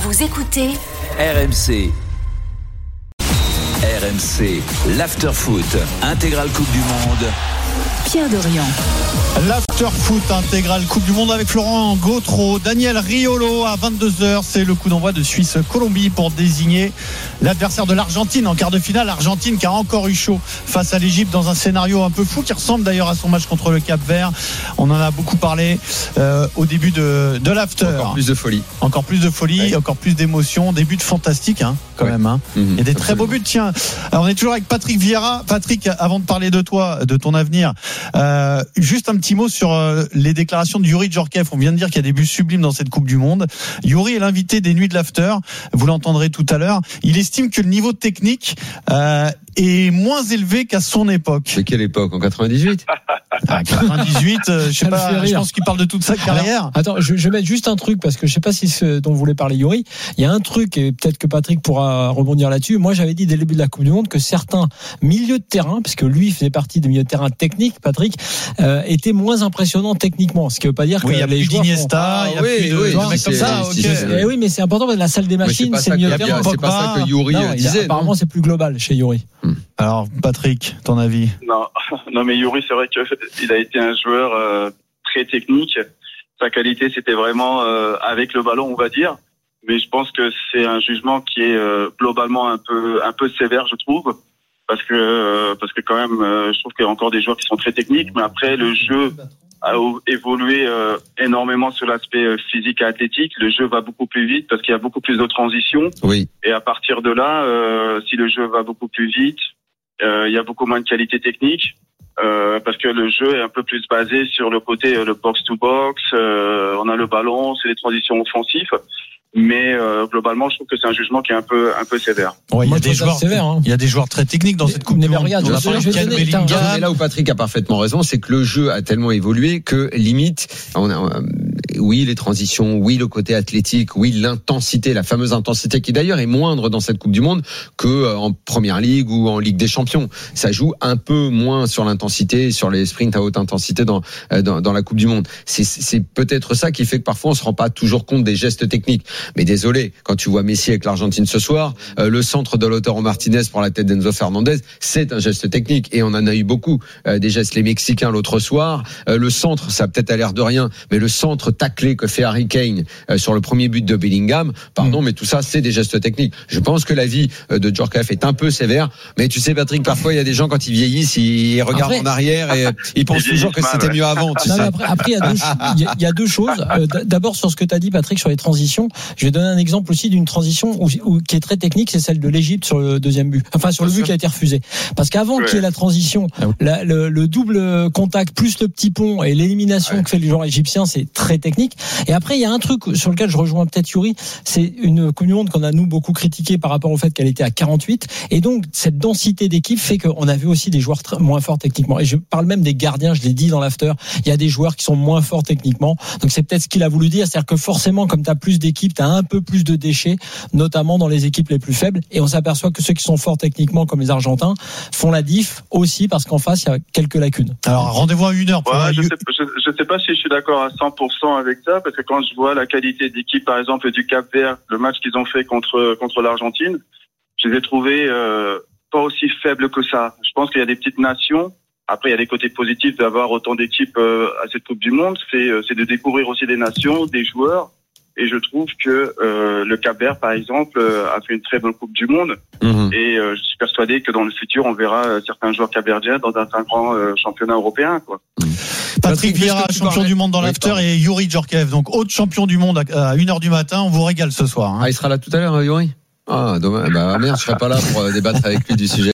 Vous écoutez RMC. RMC, l'after-foot, intégrale Coupe du Monde. Pierre Dorian. L'after-foot intégrale Coupe du Monde avec Florent Gautreau, Daniel Riolo à 22h. C'est le coup d'envoi de Suisse-Colombie pour désigner l'adversaire de l'Argentine en quart de finale. L'Argentine qui a encore eu chaud face à l'Égypte dans un scénario un peu fou qui ressemble d'ailleurs à son match contre le Cap-Vert. On en a beaucoup parlé au début de l'after. Encore plus de folie. Encore plus de folie, ouais. Encore plus d'émotion. Des buts fantastiques quand même. Hein. Il y a des très beaux buts. Tiens, alors on est toujours avec Patrick Vieira. Patrick, avant de parler de toi, de ton avenir, juste un petit mot sur les déclarations de Youri Djorkaeff. On vient de dire qu'il y a des buts sublimes dans cette Coupe du Monde. Youri est l'invité des Nuits de l'After. Vous l'entendrez tout à l'heure. Il estime que le niveau technique est moins élevé qu'à son époque. C'est quelle époque? En 98? 98, je sais pas, je pense qu'il parle de toute sa carrière. Alors, attends, je vais mettre juste un truc parce que je sais pas si ce dont voulait parler Youri. Il y a un truc et peut-être que Patrick pourra rebondir là-dessus. Moi, j'avais dit dès le début de la Coupe du Monde que certains milieux de terrain, parce que lui faisait partie des milieux de terrain techniques, Patrick, étaient moins impressionnants techniquement. Ce qui veut pas dire que il y a les plus d'Iniesta, il y a plus de mecs comme ça. Oui, mais c'est important parce que la salle des machines, c'est milieu de terrain. C'est pas ça que Youri disait. Apparemment, c'est plus global chez Youri. Alors, Patrick, ton avis? Non, mais Youri, c'est vrai qu'il a été un joueur très technique. Sa qualité, c'était vraiment avec le ballon, on va dire. Mais je pense que c'est un jugement qui est globalement un peu sévère, je trouve, parce que quand même, je trouve qu'il y a encore des joueurs qui sont très techniques. Mais après, le jeu a évolué énormément sur l'aspect physique et athlétique. Le jeu va beaucoup plus vite parce qu'il y a beaucoup plus de transitions. Oui. Et à partir de là, si le jeu va beaucoup plus vite, il y a beaucoup moins de qualité technique. Parce que le jeu est un peu plus basé sur le côté le box-to-box, on a le ballon, c'est les transitions offensives. Mais globalement, je trouve que c'est un jugement qui est un peu sévère. Ouais, il y a des joueurs sévère, hein. Il y a des joueurs très techniques dans cette Coupe du Monde. Regarde, et là où Patrick a parfaitement raison, c'est que le jeu a tellement évolué que limite, oui, les transitions, oui, le côté athlétique, oui, l'intensité, la fameuse intensité qui d'ailleurs est moindre dans cette Coupe du Monde que en Première Ligue ou en Ligue des Champions. Ça joue un peu moins sur l'intensité, sur les sprints à haute intensité dans la Coupe du Monde. C'est peut-être ça qui fait que parfois on se rend pas toujours compte des gestes techniques. Mais désolé, quand tu vois Messi avec l'Argentine ce soir, le centre de Lautaro Martinez pour la tête d'Enzo Fernandez, c'est un geste technique et on en a eu beaucoup. Des gestes les Mexicains l'autre soir, le centre, ça a peut-être à l'air de rien, mais le centre taclé que fait Harry Kane sur le premier but de Bellingham, mais tout ça c'est des gestes techniques. Je pense que l'avis de Djorkaeff est un peu sévère, mais tu sais Patrick, parfois il y a des gens quand ils vieillissent, ils regardent en arrière et ils pensent toujours que c'était mieux avant. Tu sais. Après il y a deux choses. D'abord sur ce que tu as dit Patrick sur les transitions, je vais donner un exemple aussi d'une transition qui est très technique, c'est celle de l'Égypte sur le deuxième but. Enfin sur le but qui a été refusé. Parce qu'avant qu'il y ait la transition, le double contact plus le petit pont et l'élimination que fait le joueur égyptien, c'est très technique. Et après il y a un truc sur lequel je rejoins peut-être Youri, c'est une Coupe du Monde qu'on a nous beaucoup critiqué par rapport au fait qu'elle était à 48 et donc cette densité d'équipe fait qu'on a vu aussi des joueurs moins forts techniquement. Et je parle même des gardiens, je l'ai dit dans l'after, il y a des joueurs qui sont moins forts techniquement. Donc c'est peut-être ce qu'il a voulu dire, c'est-à-dire que forcément comme tu as plus d'équipes, tu as un peu plus de déchets, notamment dans les équipes les plus faibles. Et on s'aperçoit que ceux qui sont forts techniquement, comme les Argentins, font la diff aussi parce qu'en face, il y a quelques lacunes. Alors, rendez-vous à 1h. Je sais pas si je suis d'accord à 100% avec ça, parce que quand je vois la qualité d'équipe, par exemple, du Cap-Vert, le match qu'ils ont fait contre l'Argentine, je les ai trouvés pas aussi faibles que ça. Je pense qu'il y a des petites nations. Après, il y a des côtés positifs d'avoir autant d'équipes à cette Coupe du Monde. C'est de découvrir aussi des nations, des joueurs. Et je trouve que le Cap-Vert, par exemple, a fait une très bonne Coupe du Monde. Et je suis persuadé que dans le futur, on verra certains joueurs capverdiens dans un grand championnat européen, quoi. Patrick Vieira, champion du monde dans l'after, et Youri Djorkaeff, donc autre champion du monde à 1h du matin. On vous régale ce soir. Il sera là tout à l'heure, Youri? Ah, dommage. Merde, je serai pas là pour débattre avec lui du sujet.